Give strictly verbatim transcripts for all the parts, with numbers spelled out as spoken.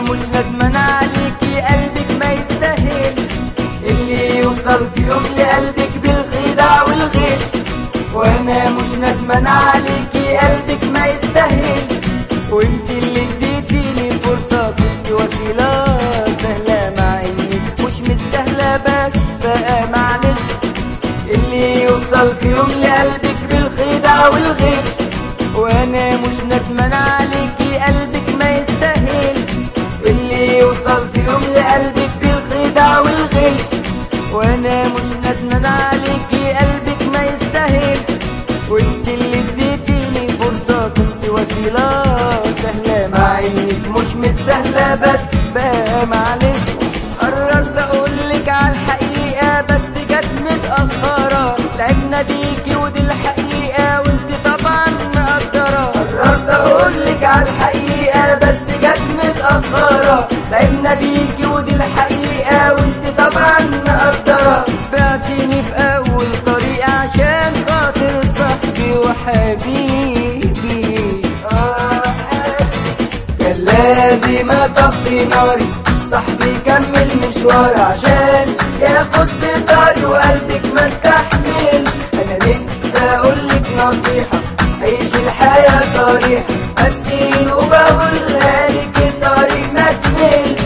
مش ندمان عليكي، قلبك ما يستاهلش اللي يوصل في يوم لقلبك بالخداع والغش. وانا مش ندمان عليكي، قلبك ما يستاهلش، وانت اللي اديتيني فرصة كنت وسيلة سهلة مع انك مش مستاهلة، بس بقى معلش اللي يوصل في يوم لقلبك بالخداع والغش. وانا مش ندمان عليكي، قلبك ما يستاهلش اللي يوصل في يوم لقلبك بالخداع والغش. وانا مش ندمان عليكي، قلبك ما يستاهلش، وانت اللي اديتيني فرصة كنت وسيلة سهلة مع انك مش مستاهلة، بس بقى معلش. قررت اقولك على الحقيقة بس جت متأخرة، لعبنا بيكي ودي الحقيقة وانت طبعا مقدرة. قررت اقولك على الحقيقة بس جت متأخرة، لعبنا بيكي ودي الحقيقة وانت طبعا مقدرة. بعتيني في اول طريق عشان خاطر صاحبي وحبيبي، آه كان لازم اطفي ناري، صاحبي كمل مشوار عشان ياخد بطاري وقلبك ما استحمل. انا لسه اقولك نصيحة، عيش الحياة صريحة، اسكين وبقولها لك الطريق مكمل.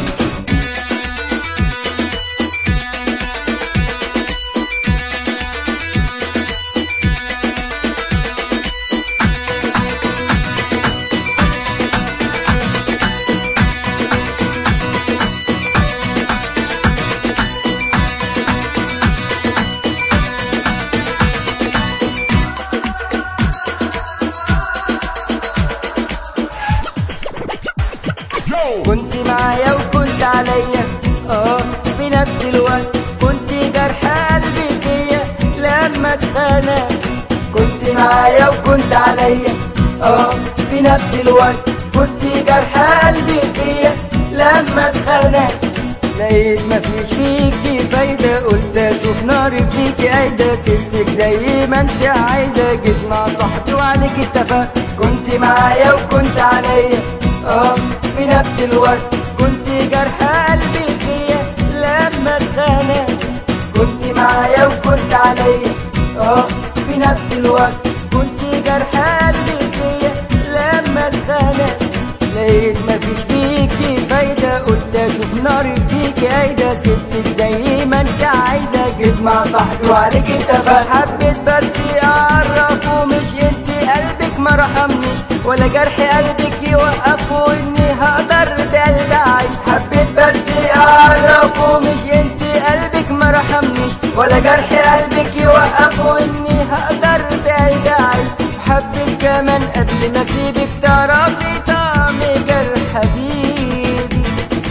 كنت معايا وكنت عليا، اه في نفس الوقت كنت جرح قلبي فيا لما اتخانق. كنت معايا وكنت عليا، اه في نفس الوقت كنت جرح قلبي فيا لما اتخانق. لقيت مفيش فيكي فايدة، قلت اشوف ناري فيكي قايدة، سبتك زي ما انت عايزة، جيت مع صاحبي وعليك اتفقت. كنت معايا وكنت عليا، اه في نفس الوقت كنت جرح قلبي فيا لما اتخانق. كنت معايا وكنت عليا، اه في نفس الوقت كنت جرح قلبي فيا لما اتخانق. لقيت مفيش فيكي فايدة، قلت اشوف ناري فيكي قايدة، سبتك زي ما انت عايزة، جيت مع صاحبي وعليك اتفقت. حبيت بس اعرف ومش انت قلبك ما رحمنيش، ولا جرح قلبك يوقف واني هقدر بقلبي عايش. حبيت بس اعرف ومش انت قلبك ما رحمنيش، ولا جرح قلبك يوقف واني هقدر بقلبي عايش. حبيت كمان قبل ما اسيبك تعرفي طعم جرح حبيبي،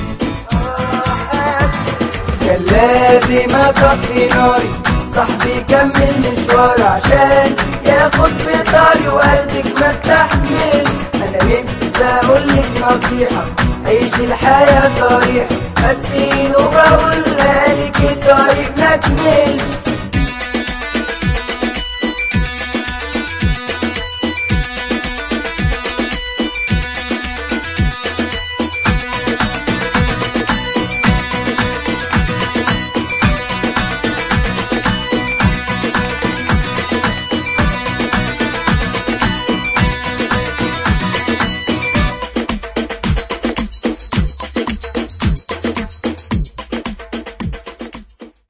كان لازم اطفي ناري، صاحبي كمل مشوار عشان ياخد بطاري وقلبك ما استحمل. انا لسه اقولك نصيحة، عيش الحياة صريحة، اسفين وبقولها لك